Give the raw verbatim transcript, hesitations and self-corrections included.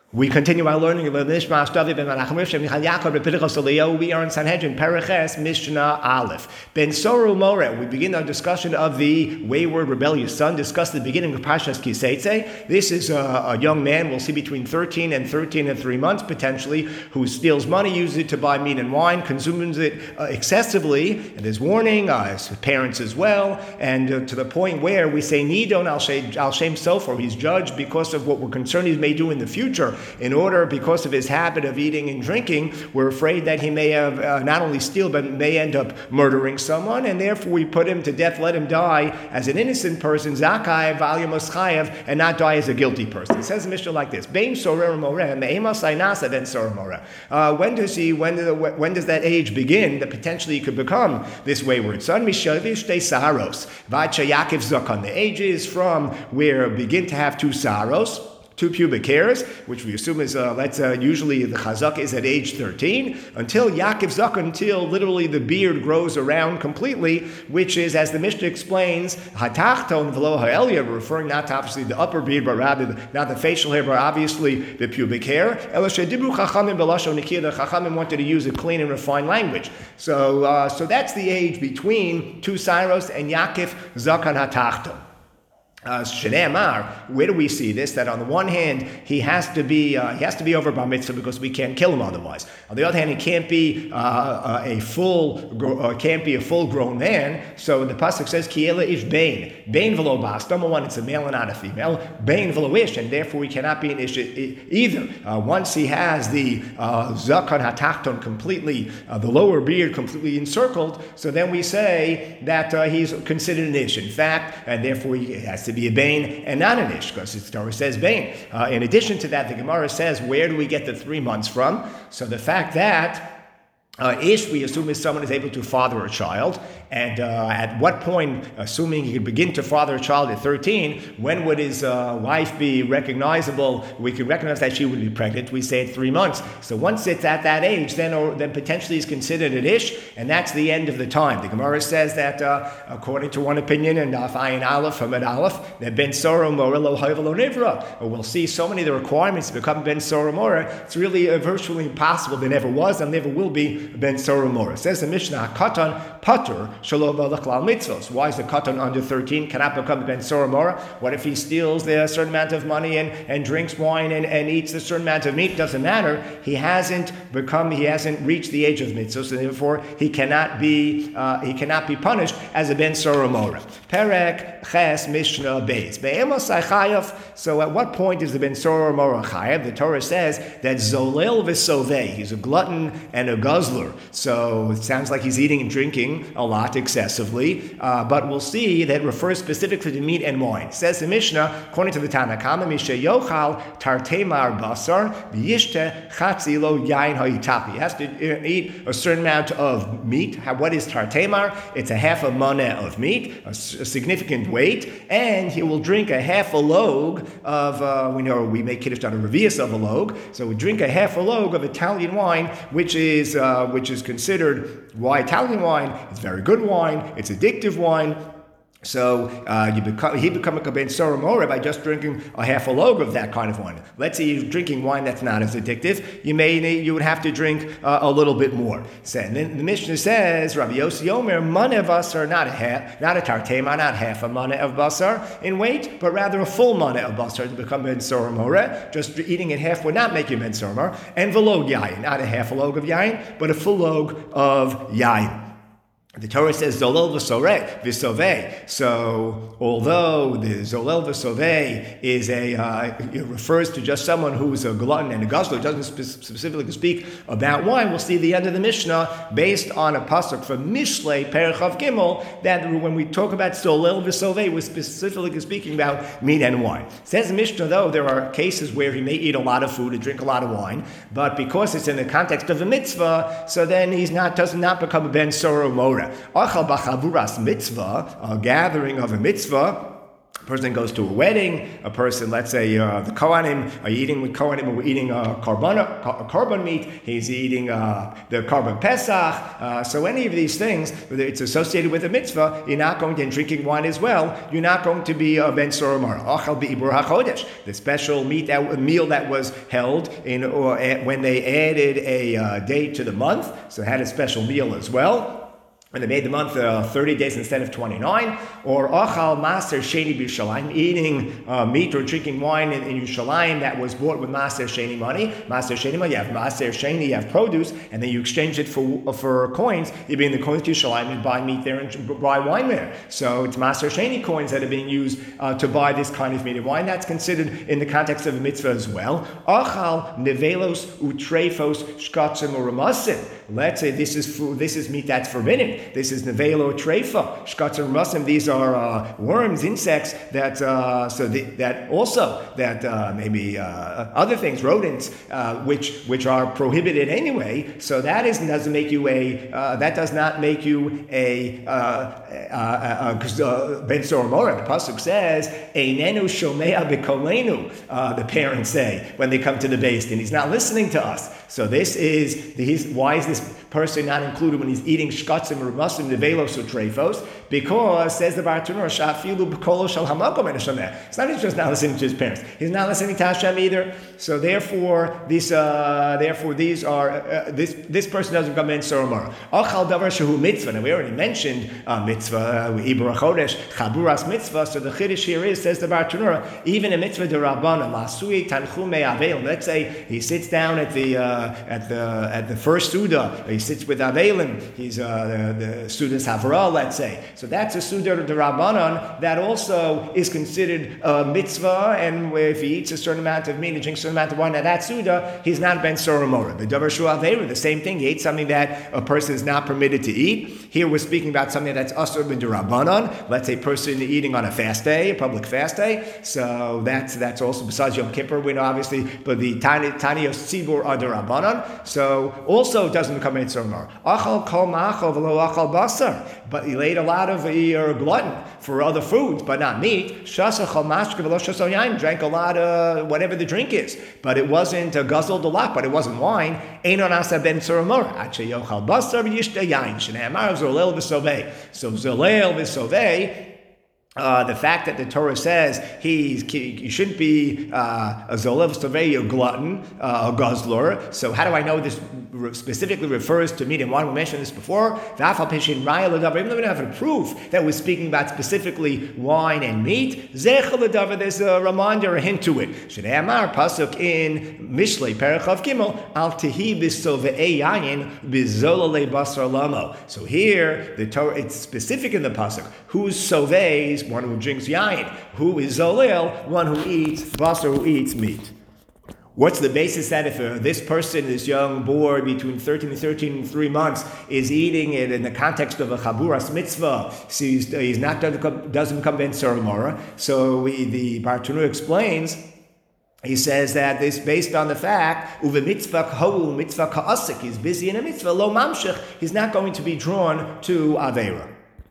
We continue our learning of the Mishnah. We are in Sanhedrin, Pereches, Mishnah Aleph. Ben Soru More. We begin our discussion of the wayward, rebellious son. Discuss the beginning of Parshas Kiseitze. This is a, a young man, we'll see between thirteen and thirteen and three months potentially, who steals money, uses it to buy meat and wine, consumes it uh, excessively, and there's warning, uh, his parents as well, and uh, to the point where we say, Nidon al Shem Sofer, he's judged because of what we're concerned he may do in the future. In order, because of his habit of eating and drinking, we're afraid that he may have uh, not only steal, but may end up murdering someone, and therefore we put him to death, let him die as an innocent person, Zakai, Valyamos Chayev, and not die as a guilty person. It says in Mishnah like this: Bein Sorer Moreh, Me'emas Ainasa Ben Sorer Moreh. When does he? When, when does that age begin that potentially he could become this wayward son? Mishavish Te Saharos, Vacha Yaakov Zakon. The age is from where begin to have two saharos, two pubic hairs, which we assume is, uh, let's uh, usually the chazak is at age thirteen, until Yaakov Zakon, until literally the beard grows around completely, which is, as the Mishnah explains, hatachton v'lo ha'elia, referring not to obviously the upper beard, but rather the, not the facial hair, but obviously the pubic hair. Ela shedibru chachamim b'lashon nikir, the chachamim wanted to use a clean and refined language. So, uh, so that's the age between two Cyrus and Yaakov Zakon hatachton. Uh, Amar, where do we see this? That on the one hand, he has to be uh, he has to be over bar mitzvah because we can't kill him otherwise. On the other hand, he can't be uh, uh, a full uh, can't be a full grown man. So the pasuk says Kiela ish bain bain v'lo bas. Number one, it's a male and not a female. Bain v'lo ish, and therefore we cannot be an ish either. Uh, once he has the uh, zakon hatachton completely, uh, the lower beard completely encircled, so then we say that uh, he's considered an ish. In fact, and therefore he has to be a bain and not an ish, because the Torah says bain. Uh, in addition to that, the Gemara says, where do we get the three months from? So the fact that Uh, ish, we assume, is someone is able to father a child, and uh, at what point, assuming he could begin to father a child at thirteen, when would his uh, wife be recognizable? We could recognize that she would be pregnant. We say at three months. So once it's at that age, then or, then potentially is considered an ish, and that's the end of the time. The Gemara says that, uh, according to one opinion, and Daf Ayin Aleph, Hamad Aleph, that Ben Sora Mora Lo Hayvelo Nivra. We'll see so many of the requirements to become Ben Sora Mora. It's really uh, virtually impossible. There never was and never will be Ben Soru Mora. Says the Mishnah, Katan Patur Shalom Balachlal Mitzvos. Why is the Katan under thirteen cannot become Ben Soru Mora? What if he steals a certain amount of money and, and drinks wine and, and eats a certain amount of meat? Doesn't matter. He hasn't become, he hasn't reached the age of mitzvos, and therefore he cannot be uh, he cannot be punished as a Ben Soru Mora. Perek Ches Mishnah Beis. Be'emos Chayav. So at what point is the Ben Soru Mora Chayav? The Torah says that Zolel v'Sovei. He's a glutton and a guzzler. So it sounds like he's eating and drinking a lot excessively, uh, but we'll see that refers specifically to meat and wine. It says the Mishnah, according to the Tanakama, Misha Yochal Tartemar Basar V'yishte Chatzilo Yain Ha'itapi. He has to eat a certain amount of meat. What is Tartemar? It's a half a maneh of meat, a, a significant weight, and he will drink a half a log of, uh, we know we make kiddush on a revius of a log, so we drink a half a log of Italian wine, which is uh, which is considered, why Italian wine? It's very good wine, it's addictive wine. So uh, you become, he become a Ben Soru Mora by just drinking a half a log of that kind of wine. Let's say you're drinking wine that's not as addictive. You may you would have to drink uh, a little bit more. So, and then the Mishnah says, Rabbi Yossi Omer, maneh of basar, not a half, not a tartema, not half a maneh of basar in weight, but rather a full maneh of basar to become Ben Soru Mora. Just eating it half would not make you Ben Soru Mora. And velog yayin, not a half a log of yayin, but a full log of yayin. The Torah says Zolel v'Sovei. So, although the Zolel v'Sovei is a, uh, it refers to just someone who's a glutton and a guzzler, it doesn't spe- specifically speak about wine. We'll see the end of the Mishnah based on a pasuk from Mishlei Perichav Gimel that when we talk about Zolel v'Sovei, we're specifically speaking about meat and wine. It says the Mishnah, though, there are cases where he may eat a lot of food and drink a lot of wine, but because it's in the context of a mitzvah, so then he's not does not become a Ben Soru Mora. Achal b'chavuras mitzvah, a gathering of a mitzvah, person goes to a wedding, a person, let's say uh, the Kohanim are eating with Kohanim, we're eating uh, carbon, uh, carbon meat, he's eating uh, the carbon Pesach, uh, so any of these things, whether it's associated with a mitzvah, you're not going to, and drinking wine as well, you're not going to be a ben sora mara. Achal be'ibur hachodesh, the special meat that, meal that was held in or uh, when they added a uh, date to the month, so they had a special meal as well. When they made the month uh, thirty days instead of twenty-nine, or achal maser sheni b'Yushalayim, eating uh, meat or drinking wine in, in Yerushalayim that was bought with maser sheni money. Maser sheni money, you have maser sheni, you have produce, and then you exchange it for for coins. You bring the coins to Yerushalayim and buy meat there and buy wine there. So it's maser sheni coins that are being used uh, to buy this kind of meat and wine. That's considered in the context of a mitzvah as well. Achal nevelos utrefos shkatzim or ramasim. Let's say this is food, this is meat that's forbidden. This is nevelo treifa, shkatzim rasim. These are uh, worms, insects that uh, so the, that also that uh, maybe uh, other things, rodents, uh, which which are prohibited anyway. So that is doesn't make you a uh, that does not make you a uh, uh, uh, uh, ben sora mora. The pasuk says einenu shomea b'kolenu. Uh, the parents say when they come to the beis din, he's not listening to us. So this is he's, why is this person not included when he's eating shkatzim or masim nevelos or trefos? Because, says the Bartanur, shafilu b'kolo shel hamakom en Hashem. It's not he's just not listening to his parents. He's not listening to Hashem either. So therefore, these uh, therefore these are uh, this this person doesn't come in sora mara. Achal davar shehu mitzvah. Now we already mentioned uh, mitzvah, ibur chodesh, chaburas mitzvah. So the chiddush here is, says the Bartanur, even a mitzvah derabbanan lasui tanchume aveil. Let's say he sits down at the uh, at the at the first suda. He sits with avelim. He's uh, the, the student's havra, let's say. So that's a suda derabbanan that also is considered a mitzvah, and if he eats a certain amount of meat and drinks a certain amount of wine at that suda, he's not ben sora mora. The davar shu avera, the same thing. He ate something that a person is not permitted to eat. Here we're speaking about something that's asur b'derabbanan. Let's say a person eating on a fast day, a public fast day. So that's that's also besides Yom Kippur, we know obviously, but the tani tanios tzibur are derabbanan. So also doesn't become ben sora mora. Achal kol ma'achal v'lo achal basar. But he ate a lot of, you're a glutton for other foods, but not meat. Shasa chal mashke v'lo shasa yain, drank a lot of whatever the drink is, but it wasn't uh, guzzled a lot, but it wasn't wine. Einon asa ben sora mora. Ache yochal basar v'yishta yain. Shne'amar zolel v'sovei. So zolel v'sovei. Uh, the fact that the Torah says he's, he, he shouldn't be uh, a zolev sovei, a glutton, uh, a guzzler. So how do I know this specifically refers to meat and wine? We mentioned this before. Even though we don't have a proof that we're speaking about specifically wine and meat, there's a reminder, a hint to it. Shnei Amar, pasuk in Mishlei, Perichav Gimel, al tehi b'sovei yayin b'zolale basar lamo. So here, the Torah, it's specific in the pasuk. Who's sovei? One who drinks yayin. Who is zolel? One who eats basar, who eats meat. What's the basis that if uh, this person, this young boy between thirteen and thirteen and three months, is eating it in the context of a chaburas mitzvah, so he's, he's not doesn't come ben sora mora? So we, the Bartanur explains. He says that this based on the fact uve mitzvah kahu mitzvah ka'asik. He's busy in a mitzvah lo mamshich. He's not going to be drawn to avera.